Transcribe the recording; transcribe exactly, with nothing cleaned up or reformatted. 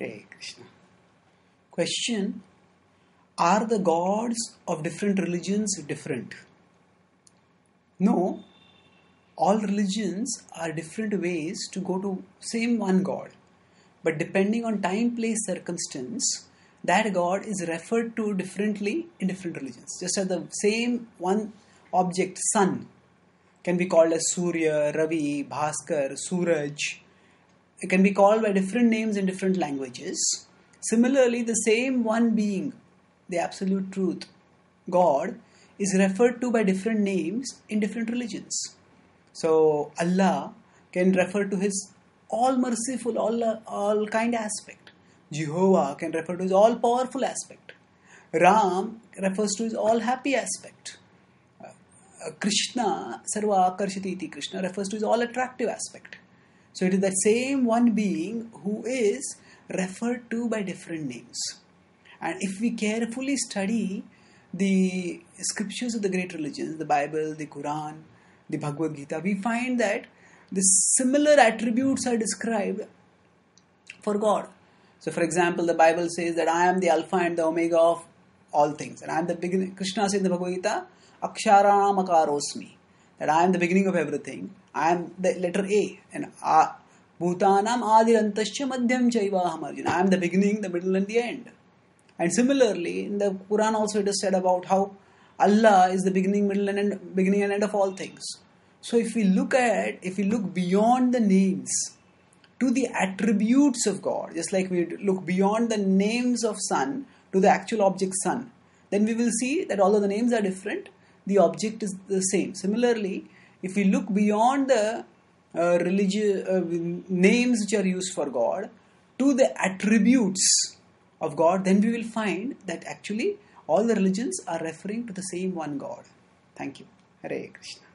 Hare Krishna. Question: are the gods of different religions different? No. All religions are different ways to go to same one God. But depending on time, place, circumstance, that God is referred to differently in different religions. Just as the same one object, sun, can be called as Surya, Ravi, Bhaskar, Suraj. It can be called by different names in different languages. Similarly, the same one being, the absolute truth, God, is referred to by different names in different religions. So, Allah can refer to His all-merciful, all, all kind aspect. Jehovah can refer to His all-powerful aspect. Ram refers to His all-happy aspect. Uh, Krishna, Sarva Akarshati iti Krishna, refers to His all-attractive aspect. So, it is that same one being who is referred to by different names. And if we carefully study the scriptures of the great religions, the Bible, the Quran, the Bhagavad Gita, we find that the similar attributes are described for God. So, for example, the Bible says that I am the Alpha and the Omega of all things. And I am the beginning. Krishna says in the Bhagavad Gita, Aksharanam Akarosmi. That I am the beginning of everything. I am the letter A. And A. Bhutanam Adirantasya Madhyam Chaiva Aham. I am the beginning, the middle and the end. And similarly, in the Quran also it is said about how Allah is the beginning, middle and end, beginning and end of all things. So if we look at, if we look beyond the names to the attributes of God, just like we look beyond the names of sun to the actual object sun, then we will see that although the names are different, the object is the same. Similarly, if we look beyond the uh, religious uh, names which are used for God to the attributes of God, then we will find that actually all the religions are referring to the same one God. Thank you. Hare Krishna.